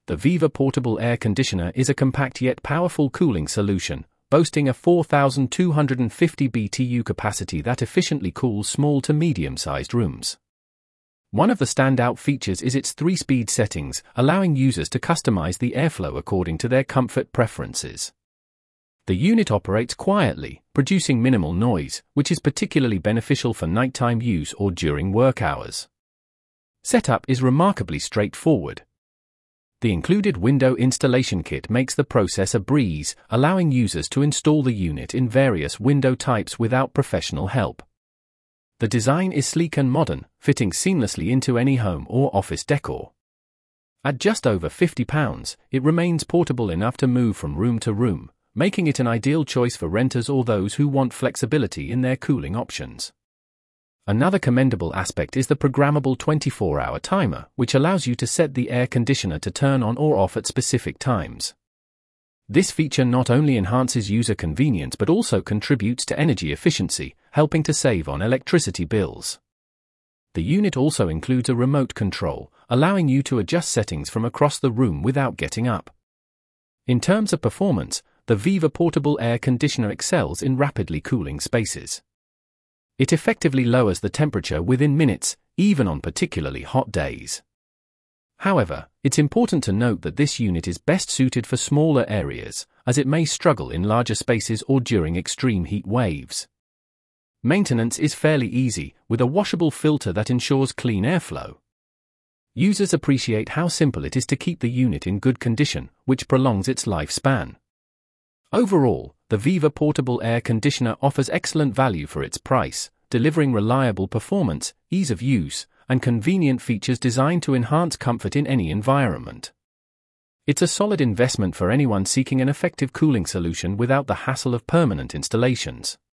The Viva Portable Air Conditioner is a compact yet powerful cooling solution, boasting a 4,250 BTU capacity that efficiently cools small to medium-sized rooms. One of the standout features is its 3-speed settings, allowing users to customize the airflow according to their comfort preferences. The unit operates quietly, producing minimal noise, which is particularly beneficial for nighttime use or during work hours. Setup is remarkably straightforward. The included window installation kit makes the process a breeze, allowing users to install the unit in various window types without professional help. The design is sleek and modern, fitting seamlessly into any home or office decor. At just over £50, it remains portable enough to move from room to room, making it an ideal choice for renters or those who want flexibility in their cooling options. Another commendable aspect is the programmable 24-hour timer, which allows you to set the air conditioner to turn on or off at specific times. This feature not only enhances user convenience but also contributes to energy efficiency, helping to save on electricity bills. The unit also includes a remote control, allowing you to adjust settings from across the room without getting up. In terms of performance, the Viva Portable Air Conditioner excels in rapidly cooling spaces. It effectively lowers the temperature within minutes, even on particularly hot days. However, it's important to note that this unit is best suited for smaller areas, as it may struggle in larger spaces or during extreme heat waves. Maintenance is fairly easy, with a washable filter that ensures clean airflow. Users appreciate how simple it is to keep the unit in good condition, which prolongs its lifespan. Overall, the Viva Portable Air Conditioner offers excellent value for its price, delivering reliable performance, ease of use, and convenient features designed to enhance comfort in any environment. It's a solid investment for anyone seeking an effective cooling solution without the hassle of permanent installations.